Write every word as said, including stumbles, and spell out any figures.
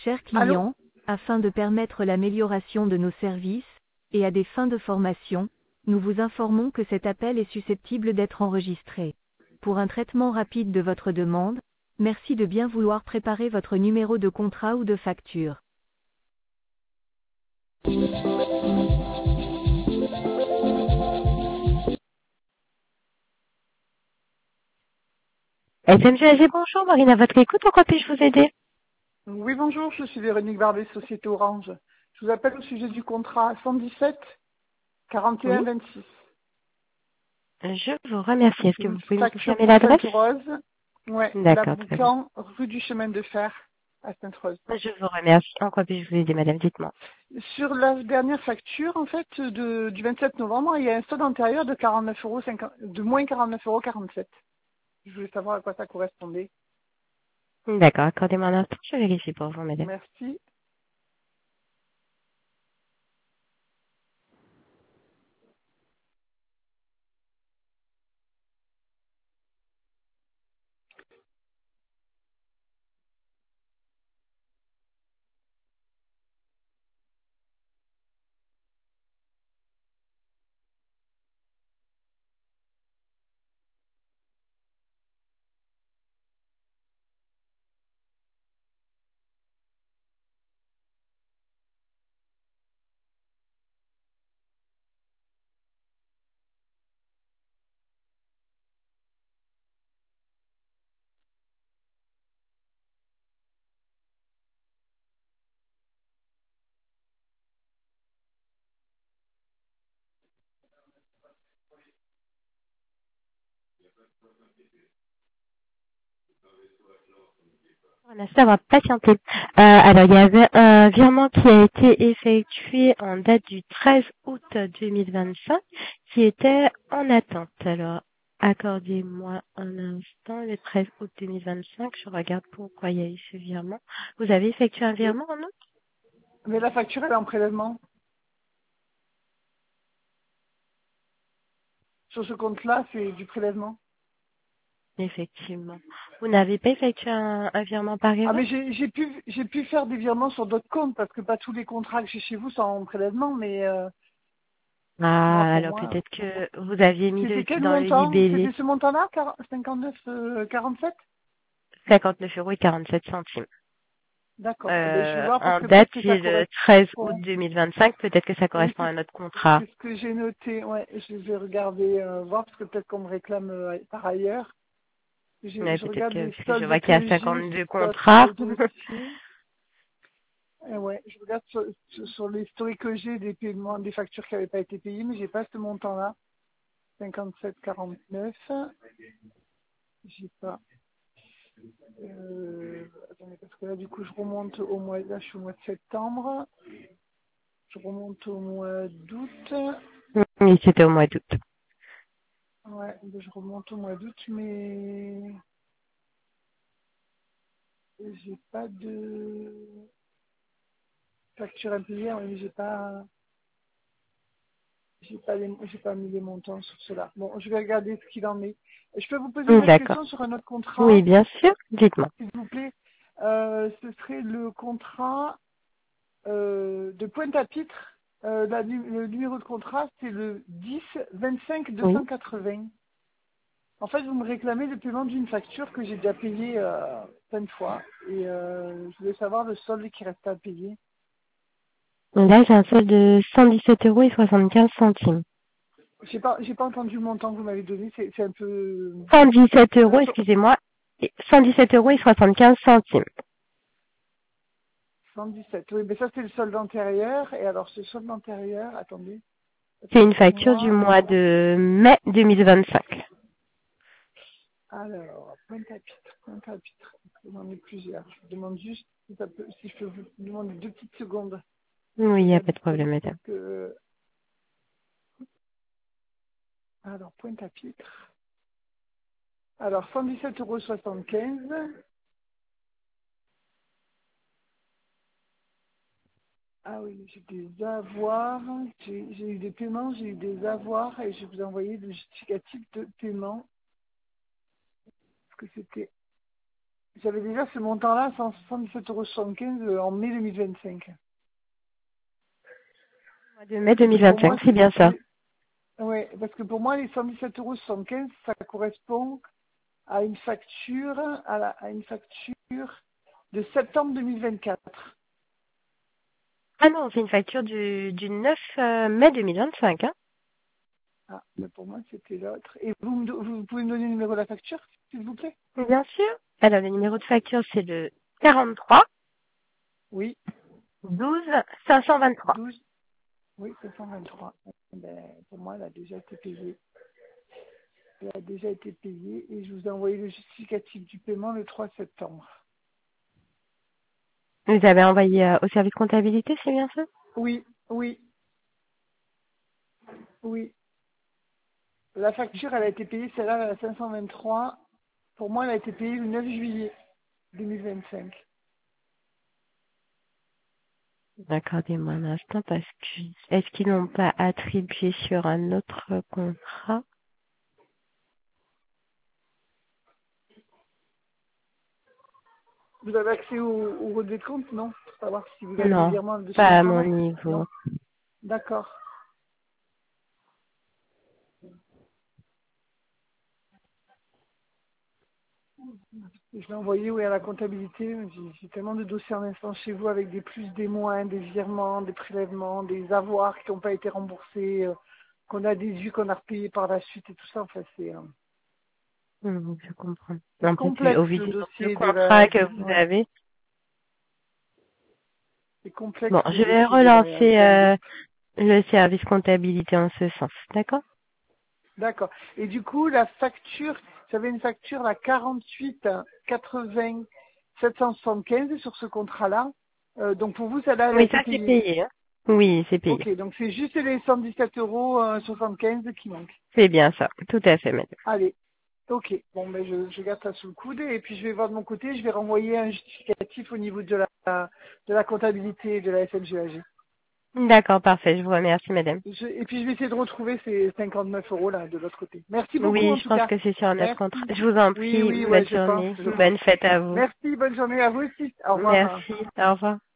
Chers Allô? clients, afin de permettre l'amélioration de nos services, et à des fins de formation, nous vous informons que cet appel est susceptible d'être enregistré. Pour un traitement rapide de votre demande, merci de bien vouloir préparer votre numéro de contrat ou de facture. S M G A G, bonjour, Marine, à votre écoute, en quoi puis-je vous aider? Oui, bonjour, je suis Véronique Barbet, Société Orange. Je vous appelle au sujet du contrat cent dix-sept quarante et un Oui. vingt-six. Je vous remercie. Est-ce que Une vous pouvez me facture confirmer pour l'adresse? Sainte-Rose. Ouais, la D'accord, très bien. Boucan, rue du Chemin de Fer, à Sainte-Rose. Je vous remercie. En quoi puis-je vous aider, madame? Dites-moi. Sur la dernière facture, en fait, de, du vingt-sept novembre, il y a un solde antérieur de quarante-neuf euros cinquante, de moins quarante-neuf euros quarante-sept. Je voulais savoir à quoi ça correspondait. D'accord, accordez-moi un instant, je vérifie pour vous, madame. Merci. Merci d'avoir patienté. Euh, alors, il y avait un virement qui a été effectué en date du treize août deux mille vingt-cinq qui était en attente. Alors, accordez-moi un instant, le treize août deux mille vingt-cinq, je regarde pourquoi il y a eu ce virement. Vous avez effectué un Mais, virement en août? mais la facture, elle est en prélèvement. Sur ce compte-là, c'est du prélèvement. Effectivement. Vous n'avez pas effectué un, un virement par Ah, erreur? mais j'ai j'ai pu j'ai pu faire des virements sur d'autres comptes parce que pas tous les contrats que j'ai chez vous sont en prélèvement, mais euh, moi Ah, pour alors moi. peut-être que vous aviez mis C'était le, quel dans le montant? libellé C'était ce montant-là, cinquante-neuf euh, quarante-sept? cinquante-neuf euros et quarante-sept centimes. D'accord. Eh ben, je vais Euh, voir parce en que date, peut-être que ça c'est le treize août correspond. deux mille vingt-cinq. Peut-être que ça Oui, correspond c'est à notre contrat. c'est ce que j'ai noté. Ouais, je vais regarder, euh, voir parce que peut-être qu'on me réclame euh, par ailleurs. Je, Ouais, je peut-être regarde que, les parce que je soldes vois qu'il y a que j'ai sur cinquante-deux votre contrats. dossier. Eh ouais, je regarde sur, sur, sur l'historique que j'ai des paiements, des factures qui n'avaient pas été payées, mais j'ai pas ce montant-là. cinquante-sept quarante-neuf. J'ai pas. Euh, attendez, parce que là, du coup, je remonte au mois, là, je suis au mois de septembre. Je remonte au mois d'août. Oui, c'était au mois d'août. Ouais, ben, je remonte au mois d'août, mais j'ai pas de facture impayée, ouais, mais j'ai pas, j'ai pas les, j'ai pas mis les montants sur cela. Bon, je vais regarder ce qu'il en est. Je peux vous poser une autre D'accord. question sur un autre Oui, contrat, bien sûr. Dites-moi. s'il vous plaît. Euh, ce serait le contrat euh, de Pointe-à-Pitre. Euh, la nu- le numéro de contrat, c'est le dix vingt-cinq Oui. deux cent quatre-vingts. En fait, vous me réclamez le paiement d'une facture que j'ai déjà payée euh, plein de fois. Et euh, je voulais savoir le solde qui reste à payer. Là, j'ai un solde de cent dix-sept euros et soixante-quinze centimes. J'ai pas, j'ai pas entendu le montant que vous m'avez donné. C'est, c'est un peu cent dix-sept le euros, so- excusez-moi. et cent dix-sept euros et soixante-quinze centimes. cent dix-sept. Oui, mais ça c'est le solde antérieur. Et alors ce solde antérieur, attendez, C'est c'était une quel facture du mois? mois de mai deux mille vingt-cinq. Alors, Pointe-à-Pitre, Pointe-à-Pitre. J'en ai plusieurs. Je vous demande juste si, ça peut, si je peux vous demander deux petites secondes. Oui, Je il n'y a regarde pas de problème, historique madame. parce que. Alors, Pointe-à-Pitre. Alors, cent dix-sept euros soixante-quinze. Ah oui, j'ai des avoirs, j'ai j'ai eu des paiements, j'ai eu des avoirs et je vous ai envoyé le justificatif de paiement parce que c'était J'avais déjà ce montant-là, cent soixante-dix-sept euros soixante-quinze en mai deux mille vingt-cinq. Mois de mai Pour deux mille vingt-cinq, moi, c'est bien ça. ouais, parce que pour moi, les cent dix-sept euros soixante-quinze, ça correspond à une facture, à, la, à une facture de septembre deux mille vingt-quatre. Ah non, c'est une facture du, du neuf euh, mai deux mille vingt-cinq. Hein. Ah, mais pour moi, c'était l'autre. Et vous, me do- vous pouvez me donner le numéro de la facture, s'il vous plaît? Bien sûr. Alors, le numéro de facture, c'est le quarante-trois Oui, douze cinq cent vingt-trois. douze. Oui, sept cent vingt-trois. Ben, pour moi, elle a déjà été payée. Elle a déjà été payée et je vous ai envoyé le justificatif du paiement le trois septembre. Vous avez envoyé euh, au service comptabilité, c'est bien ça? Oui, oui, oui. La facture, elle a été payée, celle-là, elle a cinq cent vingt-trois. Pour moi, elle a été payée le neuf juillet deux mille vingt-cinq. Accordez-moi un instant parce que est-ce qu'ils n'ont pas attribué sur un autre contrat? Vous avez accès au, au relevé de compte, non? Pour savoir si vous avez des Non, virements de ce pas à mon contrat-là? niveau. Non? D'accord. Je l'ai envoyé, oui, à la comptabilité. J'ai j'ai tellement de dossiers en instant chez vous avec des plus, des moins, des virements, des prélèvements, des avoirs qui n'ont pas été remboursés, euh, qu'on a déduits, qu'on a repayés par la suite et tout ça. Enfin, c'est euh, Hum, je comprends. c'est En plus, complexe, au vu le du nombre de dossier de contrats la... que vous Ouais, avez. c'est complexe, Bon, le je vais dossier de la relancer C M D. euh, le service comptabilité en ce sens. D'accord? D'accord. Et du coup, la facture, j'avais une facture, la quarante-huit quatre-vingts sept cent soixante-quinze sur ce contrat-là. Euh, donc pour vous, celle-là, elle a Oui, été ça c'est payée. payé. Hein? Oui, c'est payé. Ok, donc c'est juste les cent dix-sept euros soixante-quinze qui manquent. C'est bien ça. Tout à fait, madame. Allez, ok. Bon, ben je, je garde ça sous le coude et puis je vais voir de mon côté, je vais renvoyer un justificatif au niveau de la de la comptabilité de la F N G A G. D'accord, parfait. Je vous remercie, madame. Je- et puis je vais essayer de retrouver ces cinquante-neuf euros là de l'autre côté. Merci beaucoup Oui, en je tout pense cas. que c'est sur notre contrat. Merci. Je vous en Oui, prie. oui, ouais, Bonne je pense, journée. je pense. Bonne fête à vous. Merci, bonne journée à vous aussi. Au revoir. Merci. Au revoir.